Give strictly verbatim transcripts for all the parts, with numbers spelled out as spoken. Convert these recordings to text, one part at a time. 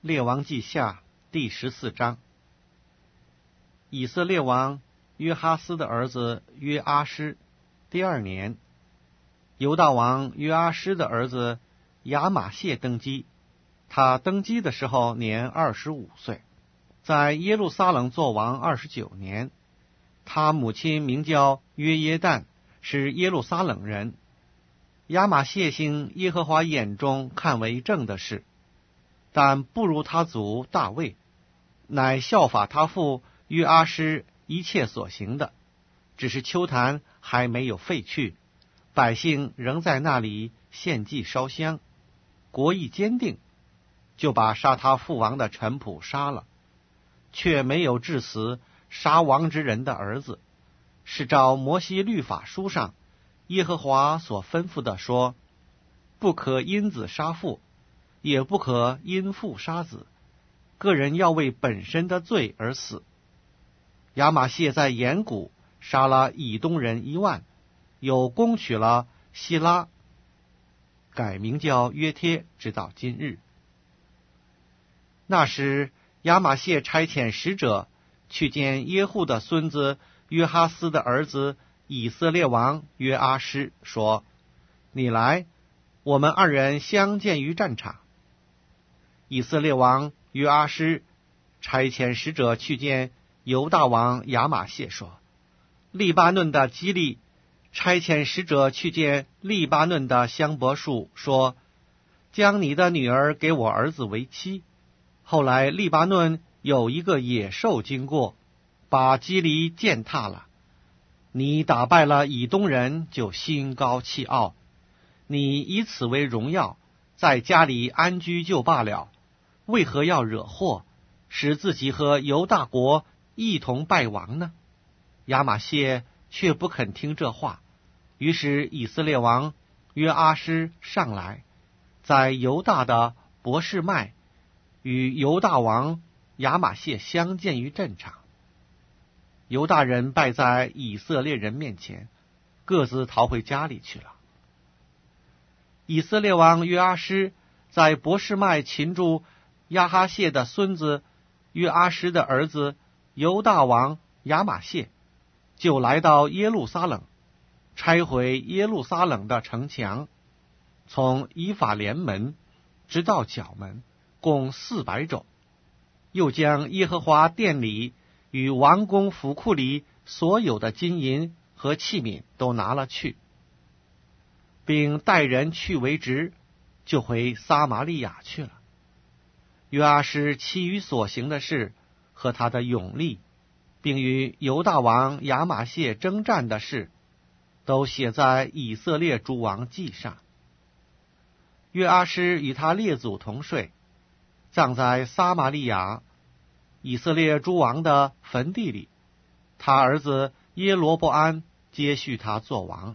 列王记下第十四章。以色列王约哈斯的儿子约阿施第二年，犹大王约阿施的儿子亚玛谢登基。他登基的时候年二十五岁，在耶路撒冷作王二十九年。他母亲名叫约耶旦，是耶路撒冷人。亚玛谢行耶和华眼中看为正的事，但不如他祖大卫，乃效法他父约阿施一切所行的，只是丘坛还没有废去，百姓仍在那里献祭烧香。国意坚定，就把杀他父王的臣仆杀了，却没有致死杀王之人的儿子，是照摩西律法书上耶和华所吩咐的说，不可因子杀父，也不可因父杀子，个人要为本身的罪而死。亚玛谢在延谷杀了以东人一万，又攻取了希拉，改名叫约帖，直到今日。那时亚玛谢差遣使者去见耶户的孙子约哈斯的儿子以色列王约阿施，说，你来，我们二人相见于战场。以色列王约阿施差遣使者去见犹大王亚玛谢，说，利巴嫩的基利差遣使者去见利巴嫩的香柏树，说，将你的女儿给我儿子为妻。后来利巴嫩有一个野兽经过，把基利践踏了。你打败了以东人，就心高气傲，你以此为荣耀，在家里安居就罢了，为何要惹祸，使自己和犹大国一同败亡呢？亚玛谢却不肯听这话，于是以色列王约阿施上来，在犹大的伯示麦与犹大王亚玛谢相见于阵场。犹大人败在以色列人面前，各自逃回家里去了。以色列王约阿施在伯示麦擒住亚哈谢的孙子约阿施的儿子犹大王亚玛谢，就来到耶路撒冷，拆毁耶路撒冷的城墙，从以法莲门直到角门，共四百肘。又将耶和华殿里与王宫府库里所有的金银和器皿都拿了去，并带人去为职，就回撒玛利亚去了。约阿施其余所行的事和他的勇力，并与犹大王亚玛谢征战的事，都写在以色列诸王记上。约阿施与他列祖同睡，葬在撒玛利亚以色列诸王的坟地里，他儿子耶罗波安接续他做王。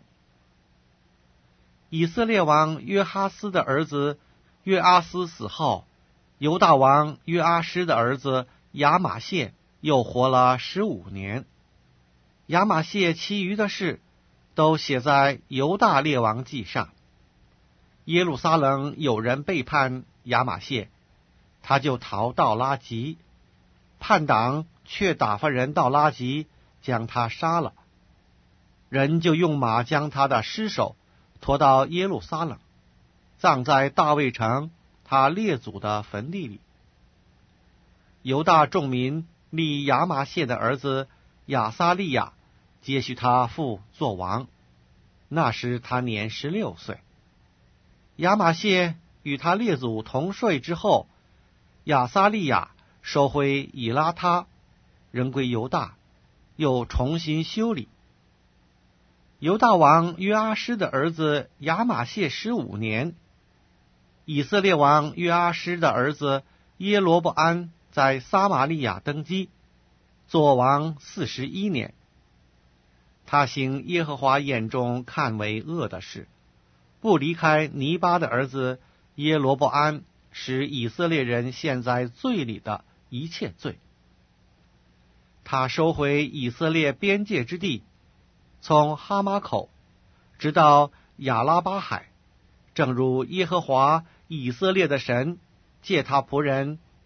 以色列王约哈斯的儿子约阿斯死后，犹大王约阿施的儿子亚玛谢又活了十五年。亚玛谢其余的事都写在犹大列王记上。耶路撒冷有人背叛亚玛谢，他就逃到拉吉，叛党却打发人到拉吉，将他杀了。人就用马将他的尸首驮到耶路撒冷，葬在大卫城他列祖的坟地里。犹大众民立亚玛谢的儿子亚撒利亚接续他父做王，那时他年十六岁。亚玛谢与他列祖同睡之后，亚撒利亚收回以拉他，人归犹大，又重新修理。犹大王约阿施的儿子亚玛谢十五年，以色列王约阿施的儿子耶罗波安在撒玛利亚登基，做王四十一年。他行耶和华眼中看为恶的事，不离开尼巴的儿子耶罗波安使以色列人陷在罪里的一切罪。他收回以色列边界之地，从哈马口直到亚拉巴海，正如耶和华以色列的神借他仆人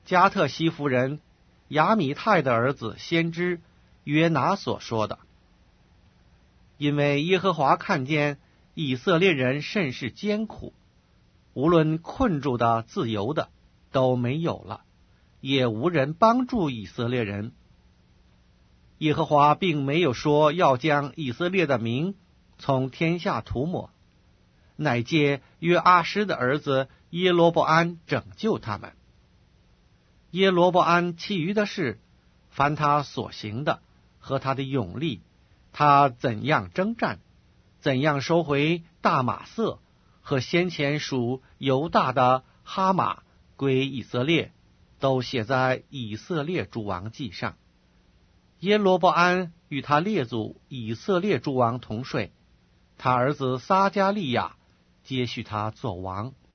加特西弗人亚米泰的儿子先知约拿所说的。因为耶和华看见以色列人甚是艰苦，无论困住的、自由的都没有了，也无人帮助以色列人。耶和华并没有说要将以色列的名从天下涂抹，乃借约阿施的儿子耶罗波安拯救他们。耶罗波安其余的事，凡他所行的和他的勇力，他怎样征战，怎样收回大马色和先前属犹大的哈马归以色列，都写在以色列诸王记上。耶罗波安与他列祖以色列诸王同睡，他儿子撒迦利亚接续他做王。